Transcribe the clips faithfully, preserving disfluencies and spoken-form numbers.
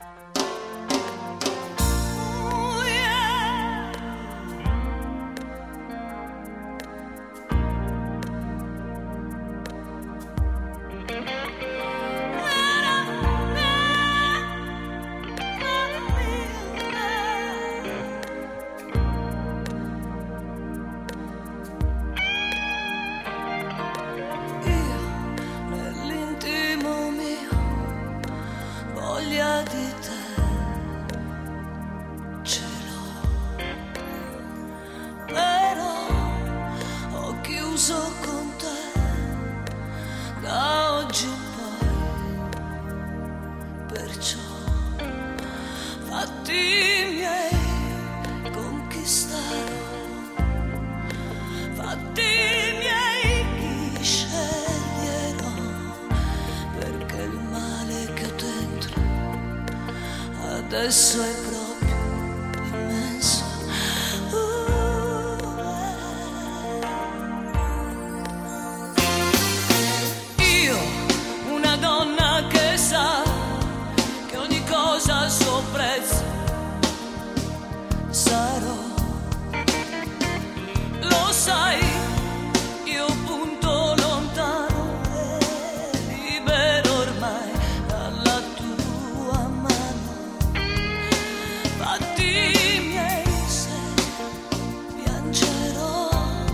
Voglia di te ce l'ho, però ho chiuso con te da oggi in poi, perciò fatti miei conquistarò, fatti miei chi sceglierò, perché il male che ho dentro adesso è proprio immenso. Uh, eh. Io, una donna che sa che ogni cosa ha il suo prezzo, sarò, lo sai, io punto lontano e libero ormai dalla tua mano. Fatti miei se piangerò,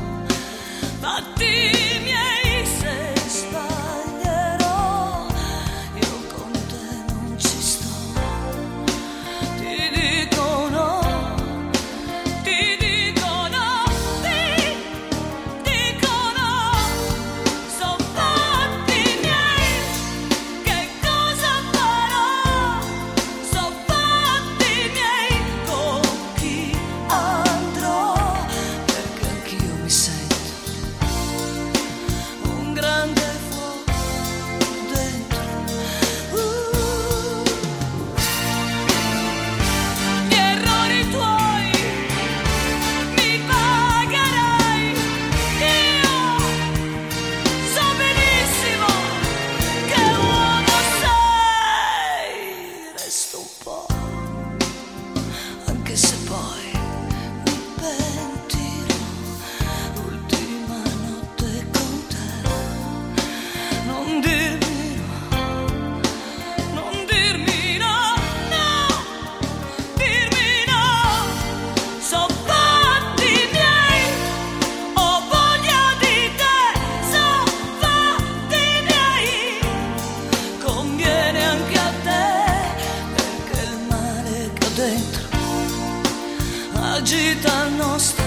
fatti miei se sbaglierò, io con te non ci sto, ti dico no, ti dico no, ti dico no, son fatti miei, che cosa farò, son fatti miei, con chi andrò, perché anch'io mi sento un grande fuoco dentro. Uh, gli errori tuoi mi pagherai, io so benissimo che uomo sei, resto un po', anche se poi mi pentirò, l'ultima notte con te, non dirmi no, non dirmi no, no, dirmi no, son fatti miei, ho voglia di te, son fatti miei, conviene anche a te, perché il male che ho dentro agita il nostro